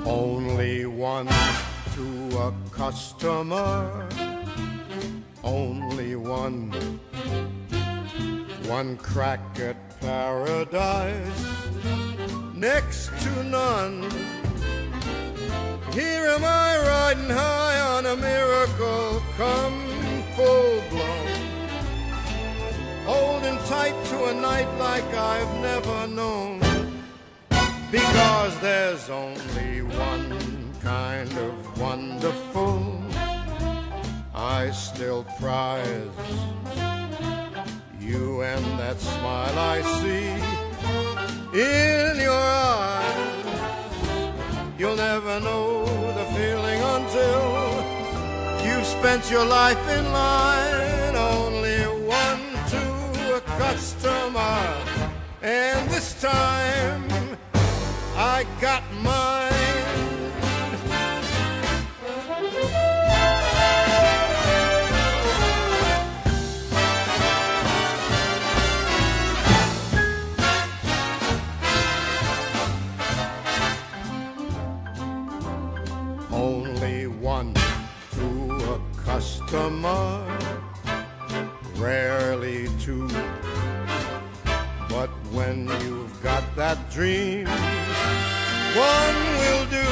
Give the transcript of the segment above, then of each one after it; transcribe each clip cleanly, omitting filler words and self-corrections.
Only one to a customer, only one. One crack at paradise, next to none. Here am I riding high on a miracle come full blown, holding tight to a night like I've never known. Because there's only one kind of wonderful I still prize. You and that smile I see in your eyes. You'll never know the feeling until you've spent your life in line. Only one to a customer, and this time I got mine. Only one to a customer, rarely two. But when you've got that dream, one will do.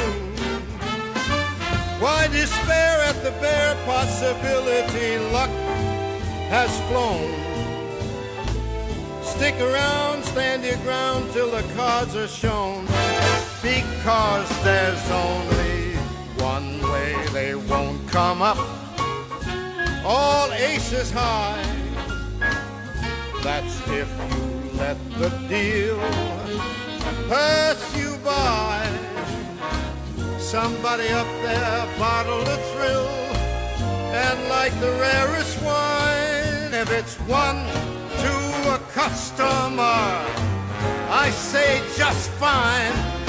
Why despair at the bare possibility luck has flown? Stick around, stand your ground till the cards are shown. Because there's only one way they won't come up. All aces high. That's if you let the deal pass you by. Somebody up there bottled a thrill, and like the rarest wine, if it's one to a customer, I say just fine.